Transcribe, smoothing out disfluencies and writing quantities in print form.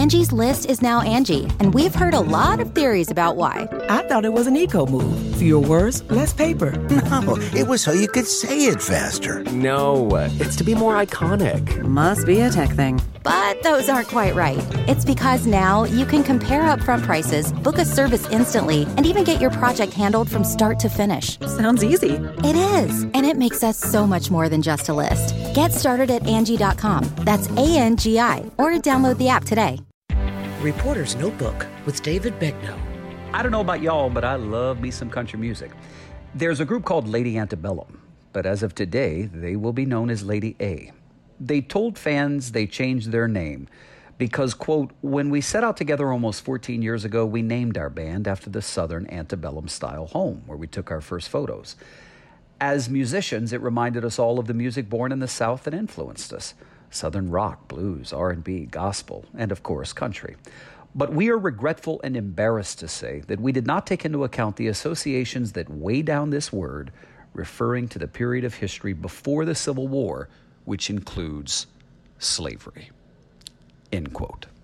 Angie's List is now Angie, and we've heard a lot of theories about why. I thought it was an eco move. Fewer words, less paper. No, it was so you could say it faster. No, it's to be more iconic. Must be a tech thing. But those aren't quite right. It's because now you can compare upfront prices, book a service instantly, and even get your project handled from start to finish. Sounds easy. It is, and it makes us so much more than just a list. Get started at Angie.com. That's ANGI, or download the app today. Reporter's Notebook with David Begnaud. I don't know about y'all, but I love me some country music. There's a group called Lady Antebellum, but as of today, they will be known as Lady A. They told fans they changed their name because, quote, when we set out together almost 14 years ago, we named our band after the Southern antebellum-style home where we took our first photos. As musicians, it reminded us all of the music born in the South that influenced us. Southern rock, blues, R&B, gospel, and of course, country. But we are regretful and embarrassed to say that we did not take into account the associations that weigh down this word, referring to the period of history before the Civil War, which includes slavery. End quote.